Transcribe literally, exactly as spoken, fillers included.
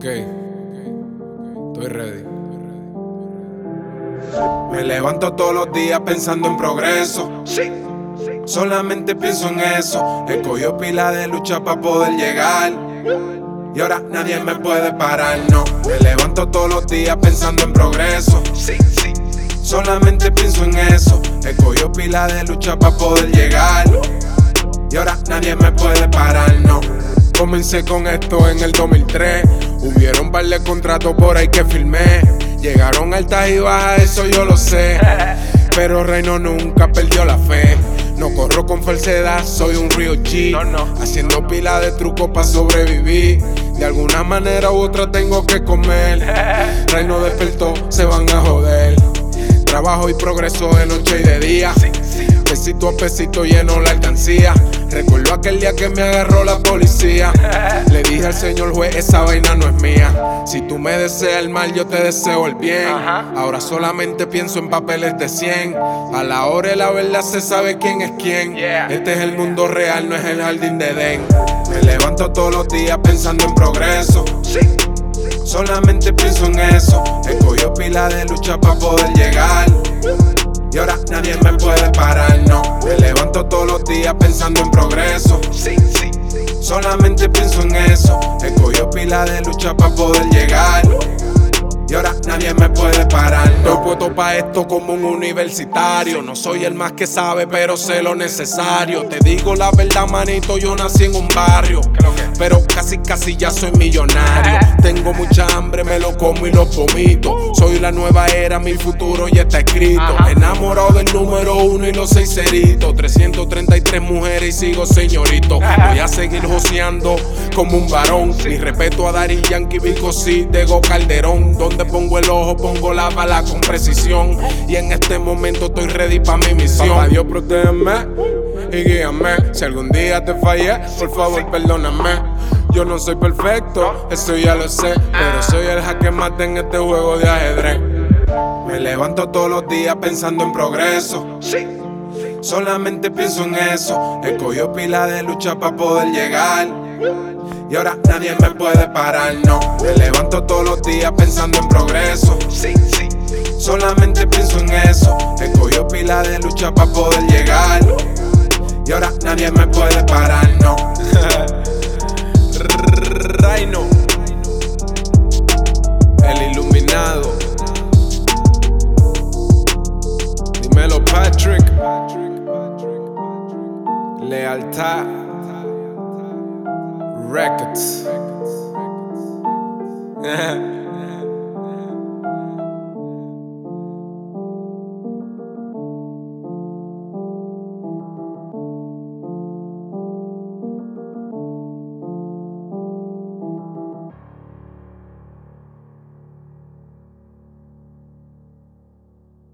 Ok, estoy ready. Me levanto todos los días pensando en progreso. Sí. Solamente pienso en eso. He cogido pila de lucha para poder llegar. Y ahora nadie me puede parar, no. Me levanto todos los días pensando en progreso. Sí, sí. Solamente pienso en eso. He cogido pila de lucha para poder llegar. Y ahora nadie me puede parar, no. Comencé con esto en el dos mil tres. Hubieron un par de contratos por ahí que firmé. Llegaron altas y bajas, eso yo lo sé. Pero Reino nunca perdió la fe. No corro con falsedad, soy un real G. No, no. Haciendo pila de trucos para sobrevivir. De alguna manera u otra tengo que comer. Reino despertó, se van a joder. Trabajo y progreso de noche y de día. Sí, sí. Pesito a pesito lleno la alcancía. Recuerdo aquel día que me agarró la policía. Le dije al señor juez, esa vaina no es mía. Si tú me deseas el mal, yo te deseo el bien. Ahora solamente pienso en papeles de cien. A la hora de la verdad se sabe quién es quién. Este es el mundo real, no es el jardín de Edén. Me levanto todos los días pensando en progreso. Solamente pienso en eso. He cogido pila de lucha para poder llegar. Y ahora nadie me puede parar, no. Me levanto todos los días pensando en progreso. Sí, sí. Solamente pienso en eso. He cogido pila de lucha para poder llegar. Y ahora nadie me puede parar, no. Estoy puesto pa' esto como un universitario. No soy el más que sabe, pero sé lo necesario. Te digo la verdad, manito, yo nací en un barrio, pero casi casi ya soy millonario. Tengo mucha hambre, me lo como y lo vomito. Soy la nueva era, mi futuro ya está escrito. Enamorado del número uno y los seis ceritos. trescientas treinta y tres mujeres y sigo señorito. Voy a seguir joseando como un varón. Mi respeto a Daddy Yankee, Vico C, Tego Calderón. Donde pongo el ojo, pongo la bala con precisión. Y en este momento estoy ready pa' mi misión. Papá Dios, protégeme y guíame. Si algún día te fallé, por favor perdóname. Yo no soy perfecto, eso ya lo sé, pero soy el jaque mate en este juego de ajedrez. Me levanto todos los días pensando en progreso. Sí. Solamente pienso en eso. He cogido pila de lucha para poder llegar. Y ahora nadie me puede parar, no. Me levanto todos los días pensando en progreso. Sí, sí. Solamente pienso en eso. He cogido pila de lucha para poder llegar. Y ahora nadie me puede parar, no. Reino, el iluminado. Dímelo, Patrick. Lealtad Records.